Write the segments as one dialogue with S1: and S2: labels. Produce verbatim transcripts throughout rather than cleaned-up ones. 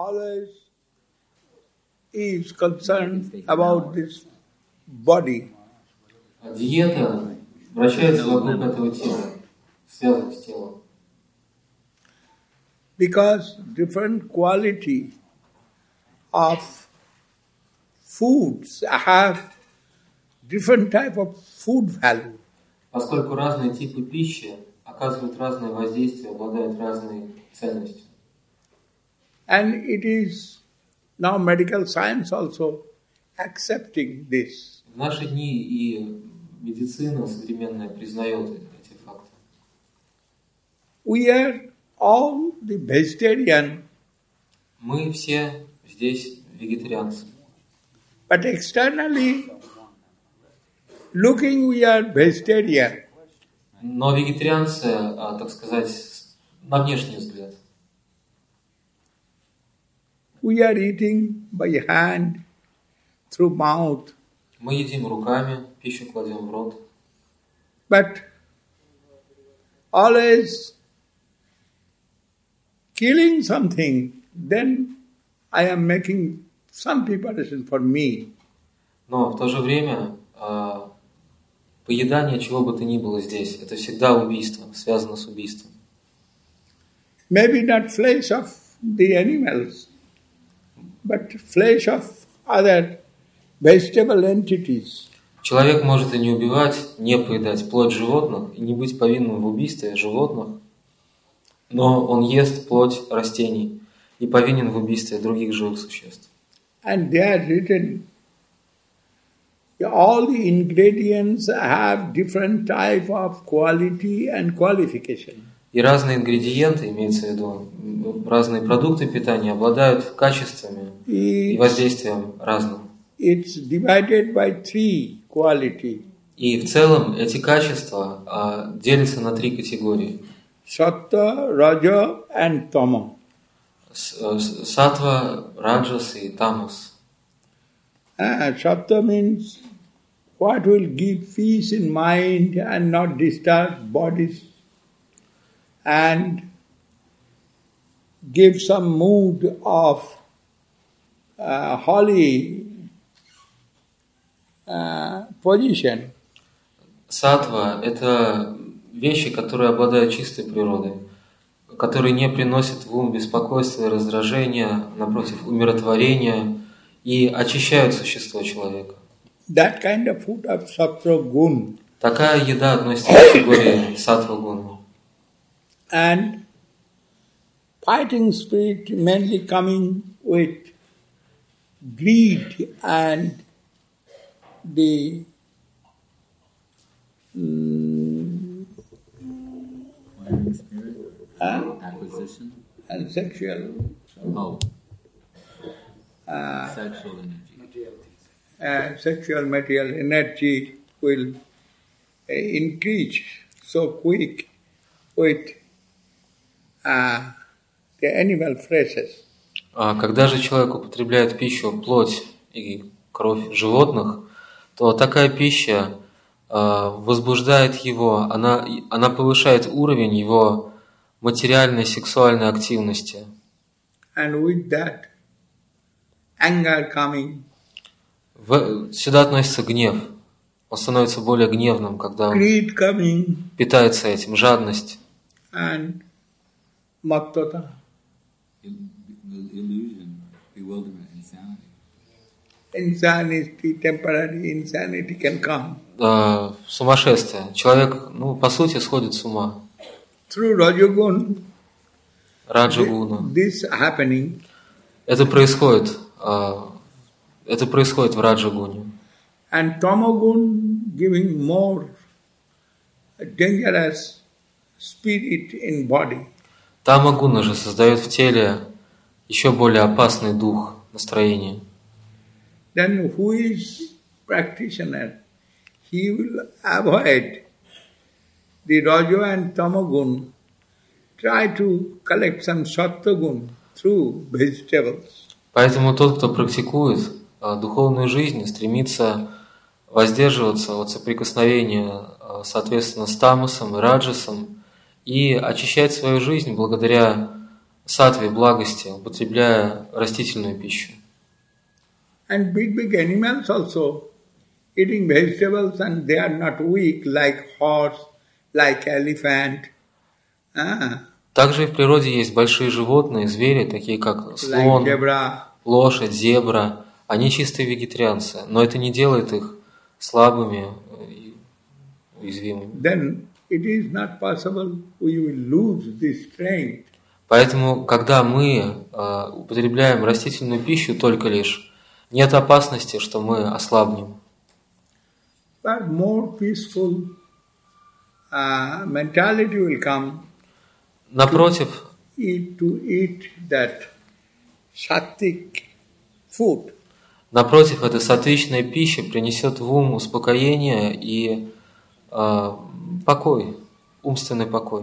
S1: always is concerned about this body.
S2: Диета вращается вокруг этого тела, связана с телом.
S1: Because different quality of foods have different type of food value.
S2: Поскольку разные типы пищи оказывают разное воздействие, обладают разной ценностью.
S1: And it is now medical science also accepting this.
S2: В наши дни и медицина современная признает эти факты.
S1: We are all the vegetarian.
S2: Мы все здесь вегетарианцы.
S1: But externally looking, we are vegetarian.
S2: Но вегетарианцы, так сказать, на внешний взгляд.
S1: We are eating by hand, through mouth.
S2: Мы едим руками, пищу кладем в рот.
S1: But always killing something, then I am making some preparation for me.
S2: Но в то же время э, поедание чего бы то ни было здесь, это всегда убийство, связано с убийством.
S1: Maybe not flesh of the animals, but flesh of other vegetable entities.
S2: Человек может и не убивать, не поедать плоть животных и не быть повинным в убийстве животных, но он ест плоть растений и повинен в убийстве других живых существ.
S1: And they are written, all the ingredients have different type of quality and qualification.
S2: И разные ингредиенты, имеется в виду, разные продукты питания обладают качествами и воздействием разным.
S1: It's divided by three quality.
S2: И в целом эти качества а, делятся на три категории.
S1: Sattva, Raja and Tama.
S2: Саттва, Раджас и Тамас.
S1: Uh, Sattva means what will give peace in mind and not disturb bodies and give some mood of uh, holy uh, position.
S2: Саттва – это вещи, которые обладают чистой природой, которые не приносят в ум беспокойства и раздражения, напротив, умиротворения и очищают существо человека.
S1: That kind of food of sattva gun.
S2: Такая еда относится к категории саттва гуна.
S1: And fighting spirit mainly coming with greed and the um,
S3: spirit,
S1: uh,
S3: acquisition,
S1: and sexual
S3: oh,
S1: uh,
S3: sexual energy,
S1: uh, sexual material energy will uh, increase so quick with uh, the animal fleshes.
S2: Когда же человек употребляет пищу, плоть и кровь животных, то такая пища возбуждает его, она, она повышает уровень его материальной сексуальной активности.
S1: And with that, anger coming.
S2: В, сюда относится гнев. Он становится более гневным, когда он
S1: Greed coming.
S2: питается этим, жадность.
S1: And mattata.
S3: illusion, bewilderment, insanity.
S1: Insanity, temporary insanity can come.
S2: Uh, сумасшествие. Человек, ну, по сути, сходит с ума.
S1: Through Rajagun,
S2: Раджагуна.
S1: this happening.
S2: Это происходит. Uh, это происходит в Раджагуне.
S1: And Tamagun giving more dangerous spirit in body.
S2: Тамагуна же создает в теле еще более опасный дух, настроение.
S1: Then who is practitioner? He will avoid the Raja and Tamagun, try to collect some Sattvagun through vegetables.
S2: Поэтому тот, кто практикует духовную жизнь, стремится воздерживаться от соприкосновения, соответственно, с тамасом и раджасом и очищать свою жизнь благодаря сатве, благости, употребляя растительную пищу.
S1: And big, big animals also eating vegetables, and they are not weak like horse, like elephant, ah,
S2: Также и в природе есть большие животные, звери, такие как
S1: like
S2: слон,
S1: zebra.
S2: лошадь, зебра. Они чистые вегетарианцы, но это не делает их слабыми и уязвимыми.
S1: Then it is not possible we will lose this strength.
S2: Поэтому, когда мы э, употребляем растительную пищу только лишь, нет опасности, что мы ослабнем.
S1: But more peaceful uh, mentality will come
S2: Напротив,
S1: eat, to eat that sattvic food.
S2: напротив, эта сатвичная пища принесет в ум успокоение и э, покой, умственный покой.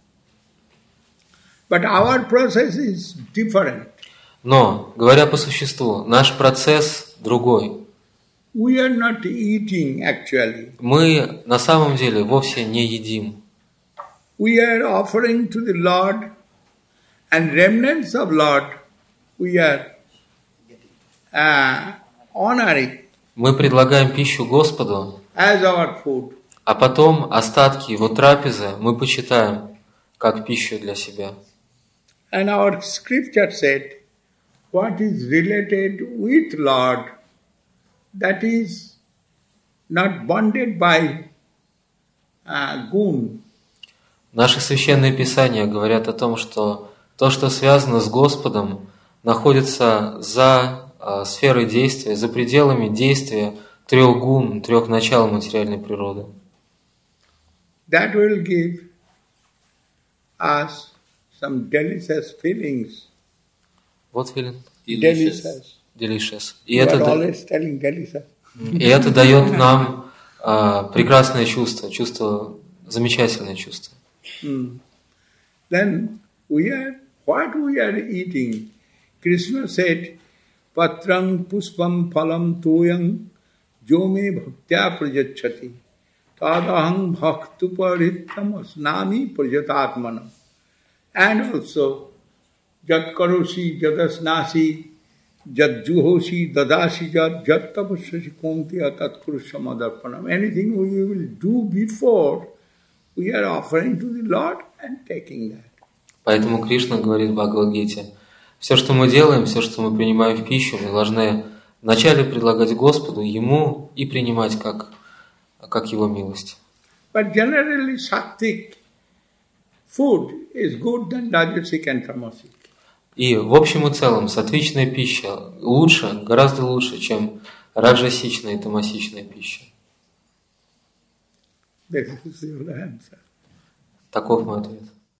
S1: But our process is different.
S2: Но, говоря по существу, наш процесс другой.
S1: We are not eating actually.
S2: Мы на самом деле вовсе не едим.
S1: We are offering to the Lord, and remnants of Lord we are uh, honoring
S2: Мы предлагаем пищу Господу,
S1: as our food.
S2: а потом остатки его трапезы мы почитаем как пищу для себя.
S1: And our scripture said, what is related with Lord, that is not bonded by uh, gun.
S2: Наши священные писания говорят о том, что то, что связано с Господом, находится за э, сферой действия, за пределами действия трех гун, трех начал материальной природы.
S1: That will give us some delicious feelings.
S2: Вот Вилен.
S1: Delicious.
S2: Delicious. И
S1: You
S2: это,
S1: are
S2: да-
S1: always telling delicious.
S2: и это дает нам э, прекрасное чувство, чувство, замечательное чувство.
S1: Hmm. Then we are, what we are eating, Krishna said, Patrang puspam phalam toyam jome bhaktya prajachati tadaham bhaktuparitam asnami prajatatmanam. And also, jat karosi jadasnasi jat juhosi dadasi jat jat tapasasi konti atat kurusamadarpanam. Anything we will do before, we are offering to the Lord and taking that.
S2: Поэтому Кришна говорит в Бхагавад-гите, все, что мы делаем, все, что мы принимаем в пищу, мы должны вначале предлагать Господу, Ему и принимать как, как Его милость.
S1: But generally, sattvic food is good than rajasic and tamasic.
S2: И в общем и целом сатвичная пища лучше, гораздо лучше, чем раджасичная и тамасичная пища.
S1: That is your answer.
S2: Таков мой ответ.